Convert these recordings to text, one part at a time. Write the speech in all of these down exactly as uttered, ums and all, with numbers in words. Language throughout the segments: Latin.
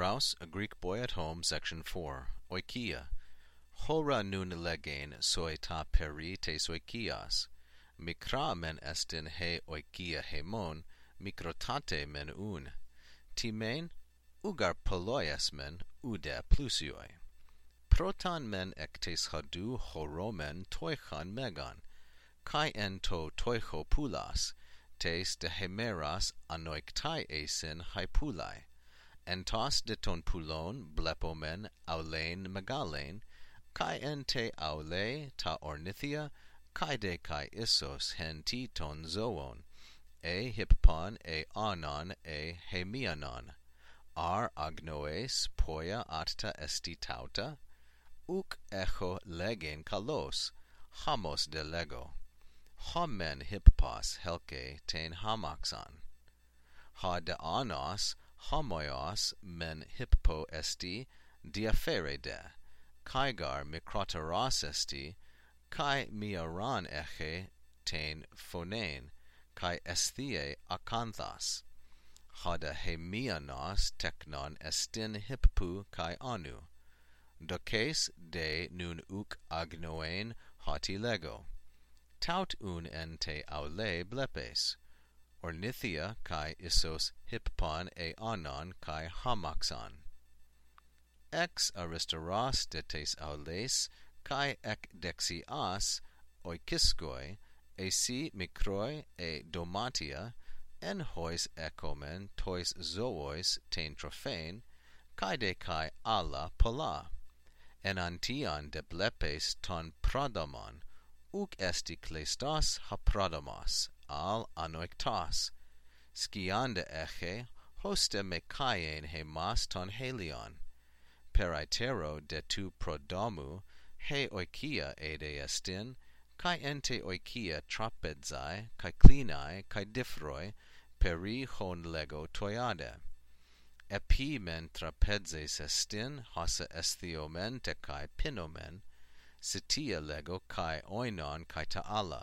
Mouse, A Greek Boy at Home, Section four. Oikia. Hora nun legein soi ta peri tes oikias. Mikra men estin he oikia hemon, mikrotate men un. Timen, ugar poloias men, ude plusioi. Proton men ectes hadu horomen toichan megan, kai en to toicho pulas, tes de hemeras anoiktai esin hypulai. Entos de ton pulon blepomen aulein megalein, kai en te aule ta ornithia, kai de kai issos hen ti ton zoon, e hippon e anon e hemianon, ar agnoes poia atta esti tauta, uk echo legen kalos, hamos de lego, homen hippos helke ten hamaxan, ha de anos homoios men hippo esti diafere de, kaigar mikroteros esti, kai miaran eche ten phonein, kai esthie akanthas, ha de hemianos teknon estin hippu kai anu, doces de nun uk agnoen hoti lego, taut un en te aule blepes, ornithia kai issos hippon e anon kai hamaxon. Ex aristoros de tes aules kai ek dexias oikiskoi e si mikroi e domatia en hois ecomen tois zoos ten trophein kai de kai alla pola en antion de blepes ton prodomon uk esti kleistos ha prodomos al anoiktos skiande eche hoste me kaien hemas ton helion per itero de tu prodomu he oikia ede estin kai ente oikia trapezai kai clinai kai diphroi peri hon lego toiade epi men trapezes estin hosa esthiomen te kai pinomen sitia lego kai oinon kai taala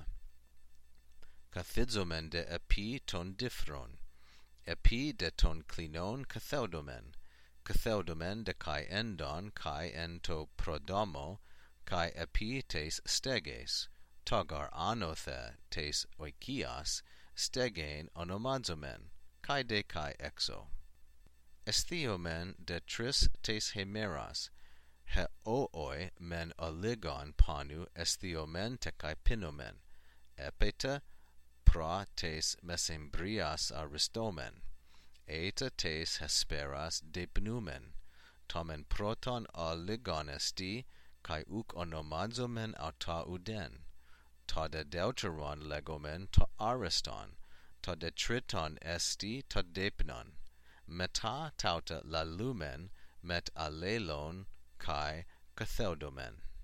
kathizomen de epi ton diphron, epi de ton klinon katheudomen, katheudomen de kai endon kai ento prodomo, kai epi tes steges, togar anothe tes oikias, stegein onomazomen, kai de kai exo. Esthiomen de tris tes hemeras, he ooi men oligon panu esthiomen te kai pinomen, epeta pra tes mesembrias aristomen, eta tes hesperas depnumen, tomen proton oligon esti, kai uk onomazomen auta uden, ta de deuteron legomen to ariston, ta de triton esti ta depnon, meta tauta la lumen met alelon kai katheudomen.